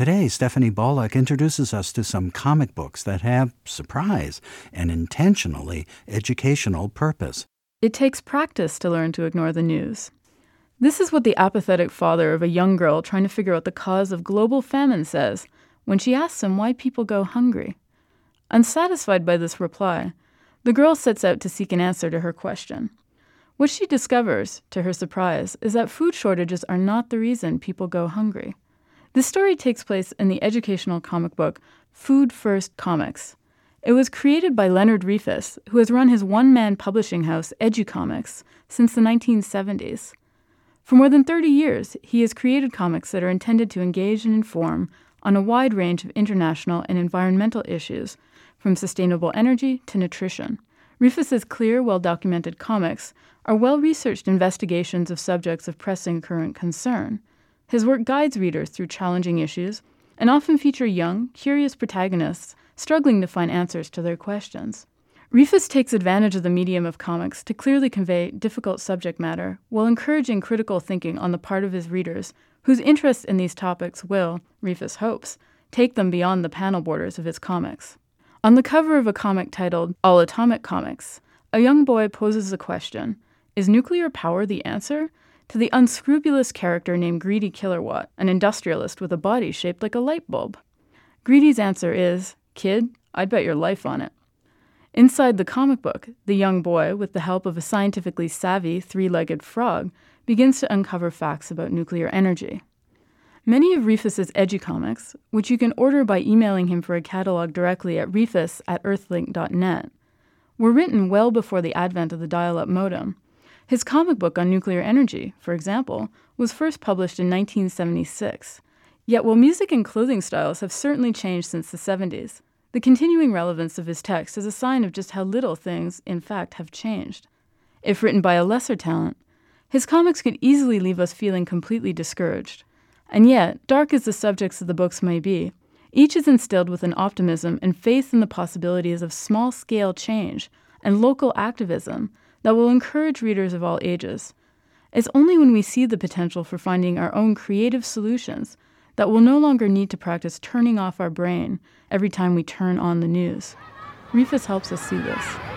Today, Stephanie Bollock introduces us to some comic books that have surprise and intentionally educational purpose. It takes practice to learn to ignore the news. This is what the apathetic father of a young girl trying to figure out the cause of global famine says when she asks him why people go hungry. Unsatisfied by this reply, the girl sets out to seek an answer to her question. What she discovers, to her surprise, is that food shortages are not the reason people go hungry. This story takes place in the educational comic book Food First Comics. It was created by Leonard Rifus, who has run his one-man publishing house, EduComics, since the 1970s. For more than 30 years, he has created comics that are intended to engage and inform on a wide range of international and environmental issues, from sustainable energy to nutrition. Rifus's clear, well-documented comics are well-researched investigations of subjects of pressing current concern. His work guides readers through challenging issues and often feature young, curious protagonists struggling to find answers to their questions. Rifus takes advantage of the medium of comics to clearly convey difficult subject matter while encouraging critical thinking on the part of his readers, whose interest in these topics will, Rifus hopes, take them beyond the panel borders of his comics. On the cover of a comic titled All Atomic Comics, a young boy poses the question, is nuclear power the answer? To the unscrupulous character named Greedy Killerwatt, an industrialist with a body shaped like a light bulb. Greedy's answer is, kid, I'd bet your life on it. Inside the comic book, the young boy, with the help of a scientifically savvy three-legged frog, begins to uncover facts about nuclear energy. Many of Rifus's EduComics, which you can order by emailing him for a catalog directly at rifus@earthlink.net, were written well before the advent of the dial-up modem. His comic book on nuclear energy, for example, was first published in 1976. Yet while music and clothing styles have certainly changed since the 70s, the continuing relevance of his text is a sign of just how little things, in fact, have changed. If written by a lesser talent, his comics could easily leave us feeling completely discouraged. And yet, dark as the subjects of the books may be, each is instilled with an optimism and faith in the possibilities of small-scale change and local activism that will encourage readers of all ages. It's only when we see the potential for finding our own creative solutions that we'll no longer need to practice turning off our brain every time we turn on the news. Rifus helps us see this.